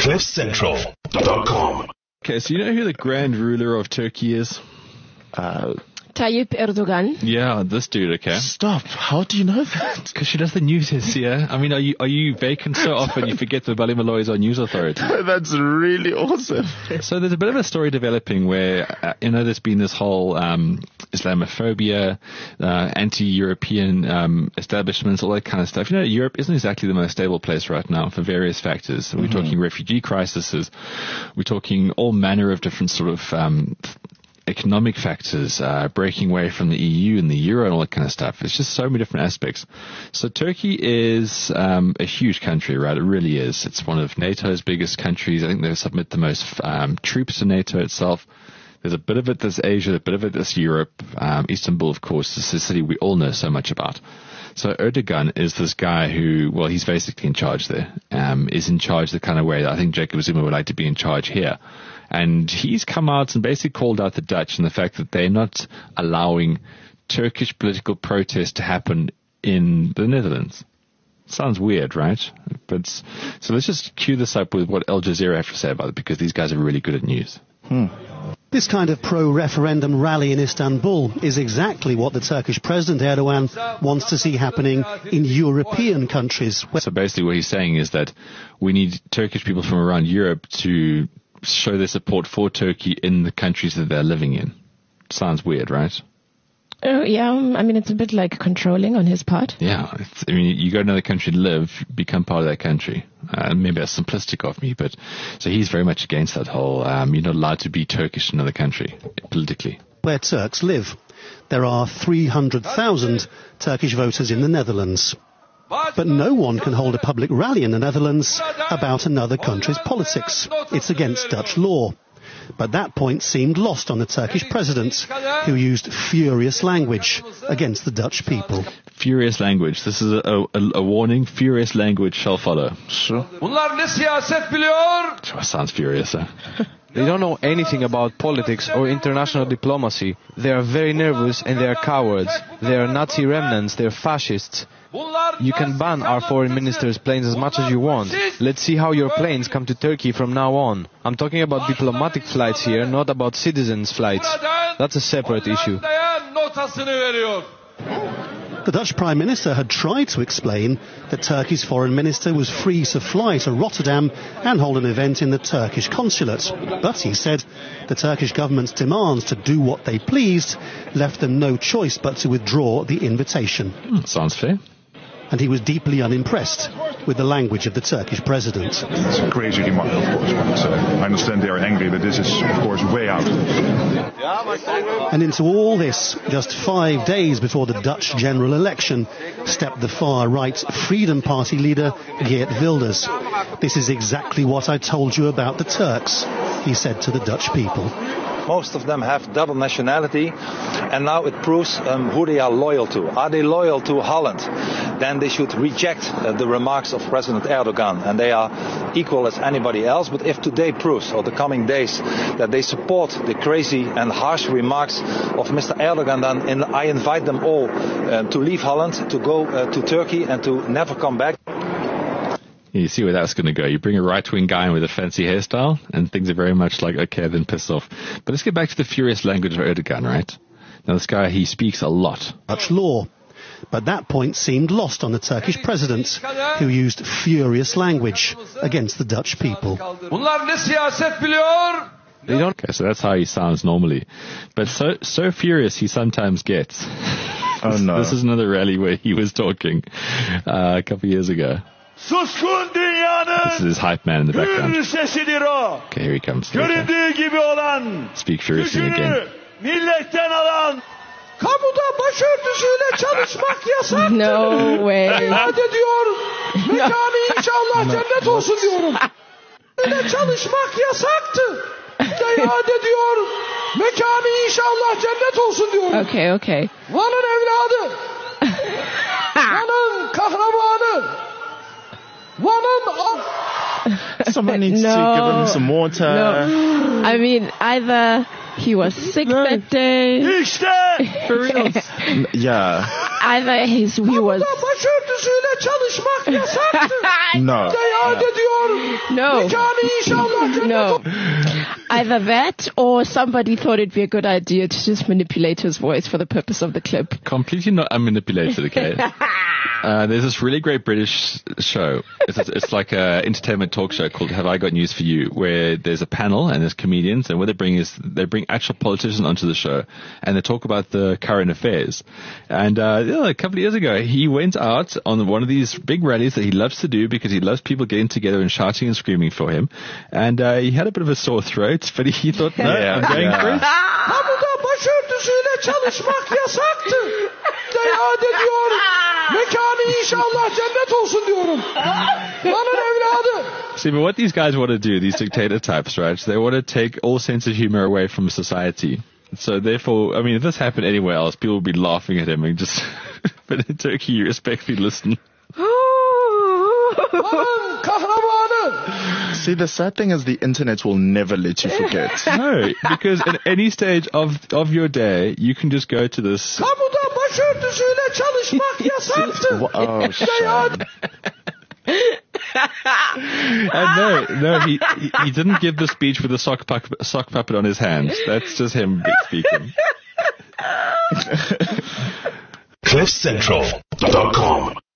CliffCentral.com. Okay, so you know who the grand ruler of Turkey is? Tayyip Erdogan. Yeah, this dude, okay? Stop. How do you know that? Because she does the news here. I mean, are you vacant so often you forget that Bali Malloy is our news authority? That's really awesome. So there's a bit of a story developing where, there's been this whole Islamophobia, anti-European establishments, all that kind of stuff. Europe isn't exactly the most stable place right now for various factors. We're talking refugee crises. We're talking all manner of different sort of economic factors, breaking away from the EU and the euro and all that kind of stuff. It's just so many different aspects. So Turkey is a huge country, right? It really is. It's one of NATO's biggest countries. I think they submit the most troops to NATO itself. There's a bit of it that's Asia, a bit of it that's Europe. Istanbul, of course, is a city we all know so much about. So Erdogan is this guy who, well, he's basically in charge there, is in charge the kind of way that I think Jacob Zuma would like to be in charge here. And he's come out and basically called out the Dutch and the fact that they're not allowing Turkish political protest to happen in the Netherlands. Sounds weird, right? So let's just cue this up with what Al Jazeera have to say about it, because these guys are really good at news. This kind of pro-referendum rally in Istanbul is exactly what the Turkish President Erdogan wants to see happening in European countries. So basically what he's saying is that we need Turkish people from around Europe to show their support for Turkey in the countries that they're living in. Sounds weird, right? Oh, yeah. I mean, it's a bit like controlling on his part. Yeah. You go to another country to live, become part of that country. Maybe that's simplistic of me, but so he's very much against that whole, you're not allowed to be Turkish in another country, politically. Where Turks live. There are 300,000 Turkish voters in the Netherlands. But no one can hold a public rally in the Netherlands about another country's politics. It's against Dutch law. But that point seemed lost on the Turkish president, who used furious language against the Dutch people. Furious language. This is a warning. Furious language shall follow. Sure. Sounds furious, huh? They don't know anything about politics or international diplomacy. They are very nervous and they are cowards. They are Nazi remnants, they are fascists. You can ban our foreign minister's planes as much as you want. Let's see how your planes come to Turkey from now on. I'm talking about diplomatic flights here, not about citizens' flights. That's a separate issue. The Dutch Prime Minister had tried to explain that Turkey's foreign minister was free to fly to Rotterdam and hold an event in the Turkish consulate. But he said the Turkish government's demands to do what they pleased left them no choice but to withdraw the invitation. Sounds fair. And he was deeply unimpressed with the language of the Turkish president. It's a crazy remark, of course, but I understand they are angry, but this is, of course, way out. And into all this, just 5 days before the Dutch general election, stepped the far-right Freedom Party leader, Geert Wilders. This is exactly what I told you about the Turks, he said to the Dutch people. Most of them have double nationality, and now it proves who they are loyal to. Are they loyal to Holland? Then they should reject the remarks of President Erdogan, and they are equal as anybody else. But if today proves, or the coming days, that they support the crazy and harsh remarks of Mr. Erdogan, then I invite them all to leave Holland, to go to Turkey, and to never come back. You see where that's going to go. You bring a right-wing guy in with a fancy hairstyle, and things are very much like, okay, then piss off. But let's get back to the furious language of Erdogan, right? Now, this guy, he speaks a lot. Dutch law. But that point seemed lost on the Turkish president, who used furious language against the Dutch people. They don't. Okay, so that's how he sounds normally. But so furious he sometimes gets. Oh, no. This is another rally where he was talking a couple of years ago. Suskun dünyanın This is his hype man in the background. gür sesidir o. Okay, here he comes. Göründüğü gibi olan, Speak furiously gücünü again. milletten alan, kamuda başörtüsüyle çalışmak yasaktır. No way. İrade ediyor, mekanı inşallah cennet olsun diyorum. Öyle çalışmak yasaktır. İrade ediyor, mekanı inşallah cennet olsun diyorum. Okay. Van'ın evladı, Van'ın kahramanı, Someone needs to give him some water. No. I mean, either he was sick that day. İşte For real. Yeah. Either he was... başörtüsüyle çalışmak yasaktı. No. Seyahat ediyor. No. Mekanı inşallah cennet No. Either that or somebody thought it'd be a good idea to just manipulate his voice for the purpose of the clip. Completely not unmanipulated, okay? There's this really great British show. It's like a entertainment talk show called Have I Got News For You, where there's a panel and there's comedians, and what they bring actual politicians onto the show, and they talk about the current affairs. And a couple of years ago, he went out on one of these big rallies that he loves to do because he loves people getting together and shouting and screaming for him. And he had a bit of a sore throat, but he thought, no, I'm going for it. Kamuda başörtüsüyle çalışmak yasaktı. Seyahat ediyor. Mekanı inşallah cennet olsun diyorum. Lanın evladı. See, but what these guys want to do, these dictator types, right? They want to take all sense of humor away from society. So therefore, I mean, if this happened anywhere else, people would be laughing at him and just, but in Turkey, you respectfully listen. Lanın kahramanı. See, the sad thing is the internet will never let you forget. No, because at any stage of your day, you can just go to this. Kamuda başörtüsüyle çalışmak yasaktı. Oh, shame. And no, he didn't give the speech with a sock puppet on his hands. That's just him speaking. CliffCentral.com